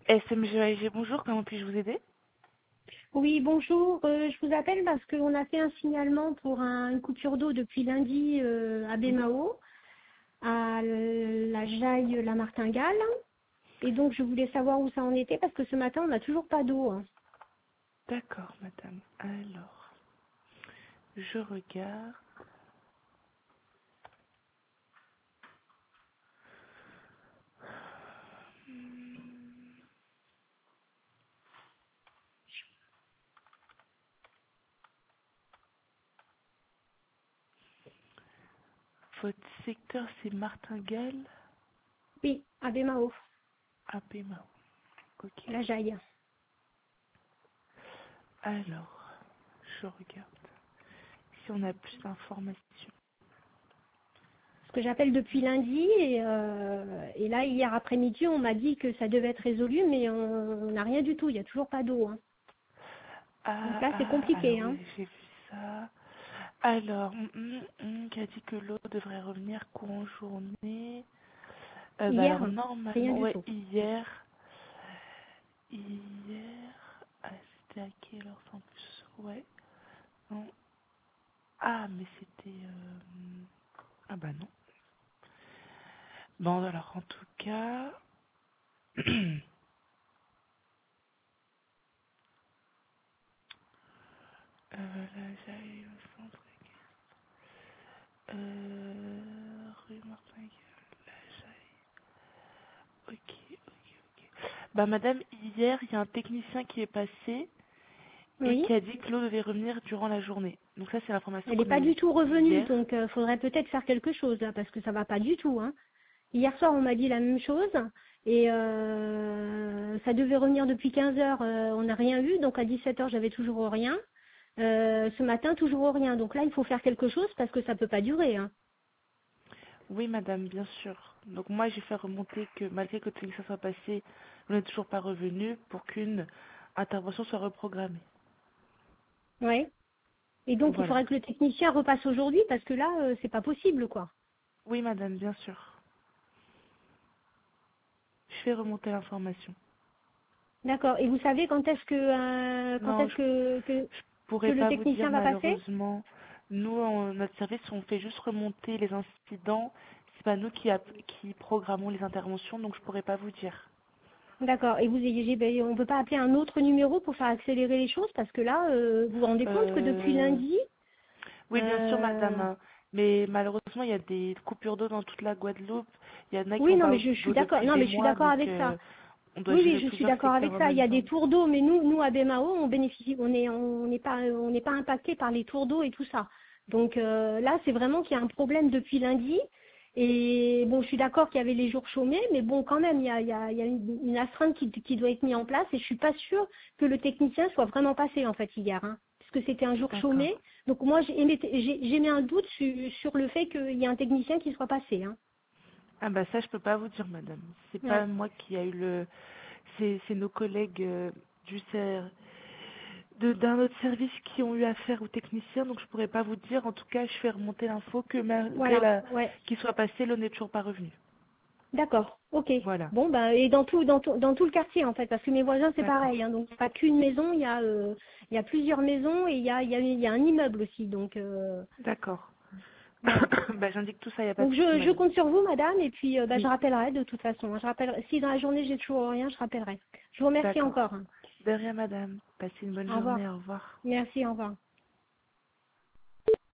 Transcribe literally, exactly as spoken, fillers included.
S M G A G, bonjour, comment puis-je vous aider? Oui, bonjour. Euh, je vous appelle parce qu'on a fait un signalement pour un- une coupure d'eau depuis lundi euh, à Oui. Bémao, à la Jaille, la Martingale. Et donc, je voulais savoir où ça en était parce que ce matin, on n'a toujours pas d'eau, hein. D'accord, madame. Alors, je regarde. Votre secteur, c'est Martingale Oui, à Bémao, à Pema. Ok. la Jaille. Alors, je regarde. Si on a plus d'informations. Parce que j'appelle depuis lundi et, euh, et là, hier après-midi, on m'a dit que ça devait être résolu, mais on on n'a rien du tout. Il n'y a toujours pas d'eau, hein. Donc Ah, là, c'est ah, alors compliqué, hein. oui, j'ai vu ça. Alors, hum, hum, hum, qui a dit que l'eau devrait revenir courant journée. Euh, bah Hier, alors, rien normalement, du ouais, tout. hier. Hier. Ah, c'était à quelle heure ça, en plus? Ouais. Non. Ah, mais c'était... euh, Ah bah non. Bon, alors en tout cas... euh, là, j'arrive au centre. Euh, rue Martin. Là, j'arrive. Ok, ok, ok. Bah madame, hier, il y a un technicien qui est passé et Oui. qui a dit que l'eau devait revenir durant la journée. Donc ça, c'est l'information Elle n'est qu'on a pas eue du tout revenue, hier. donc il faudrait peut-être faire quelque chose là, parce que ça va pas du tout, hein. Hier soir, on m'a dit la même chose, et euh, ça devait revenir depuis quinze heures, euh, on n'a rien eu, donc à dix-sept heures, j'avais toujours rien. Euh, ce matin, toujours rien. Donc là, il faut faire quelque chose parce que ça peut pas durer, hein. Oui, madame, bien sûr. Donc moi, j'ai fait remonter que malgré que le technicien soit passé, on n'est toujours pas revenu pour qu'une intervention soit reprogrammée. Ouais. Et donc, il Voilà. faudrait que le technicien repasse aujourd'hui parce que là, euh, c'est pas possible, quoi. Oui, madame, bien sûr. Je fais remonter l'information. D'accord. Et vous savez quand est-ce que euh, quand Non, est-ce je, que, que je que pourrais le pas vous dire technicien va passer? malheureusement. Nous, en notre service, on fait juste remonter les incidents. C'est pas nous qui, app- qui programmons les interventions, donc je pourrais pas vous dire. D'accord. Et vous ayez, ben, on peut pas appeler un autre numéro pour faire accélérer les choses parce que là, euh, vous vous rendez compte que depuis Euh, lundi, Oui, bien sûr, euh, madame. Mais malheureusement, il y a des coupures d'eau dans toute la Guadeloupe. Il y en a qui oui, n'ont non, pas mais je, je suis d'eau d'accord. depuis Non, des mais je suis mois, d'accord donc avec ça. euh, on doit Oui, oui, gérer je suis plusieurs d'accord avec secteurs en ça. Il même y a temps. des tours d'eau, mais nous, nous à Bémao, on bénéficie, on est, on n'est pas, on n'est pas impacté par les tours d'eau et tout ça. Donc euh, là, c'est vraiment qu'il y a un problème depuis lundi. Et bon, je suis d'accord qu'il y avait les jours chômés, mais bon, quand même, il y a, il y a, il y a une, une astreinte qui, qui doit être mise en place. Et je suis pas sûre que le technicien soit vraiment passé en fait hier, hein, puisque c'était un jour D'accord. chômé. Donc moi, j'ai émis j'ai- j'ai mis un doute sur, sur le fait qu'il y ait un technicien qui soit passé, hein. Ah bah ça, je peux pas vous dire, madame. C'est Ouais. pas moi qui a eu le... C'est c'est nos collègues euh, du ser... de d'un autre service qui ont eu affaire aux techniciens, donc je pourrais pas vous dire. En tout cas, je fais remonter l'info que malgré Voilà. la... Ouais. qu'il soit passé, l'eau n'est toujours pas revenue. D'accord, ok. Voilà. Bon, ben, et dans tout, dans tout, dans tout le quartier en fait, parce que mes voisins c'est pareil, D'accord. hein, donc pas qu'une maison, il y a, euh, il y a plusieurs maisons et il y a, il y a, il y a un immeuble aussi, donc euh, D'accord. voilà. Bah j'indique tout ça, il n'y a pas de Donc souci, je, je madame. compte sur vous, madame, et puis euh, ben, je Oui. rappellerai de toute façon. hein. Je rappellerai. Si dans la journée j'ai toujours rien, je rappellerai. Je vous remercie D'accord. encore. hein. De rien, madame. Passez une bonne Au revoir. journée. Au revoir. Merci, au revoir.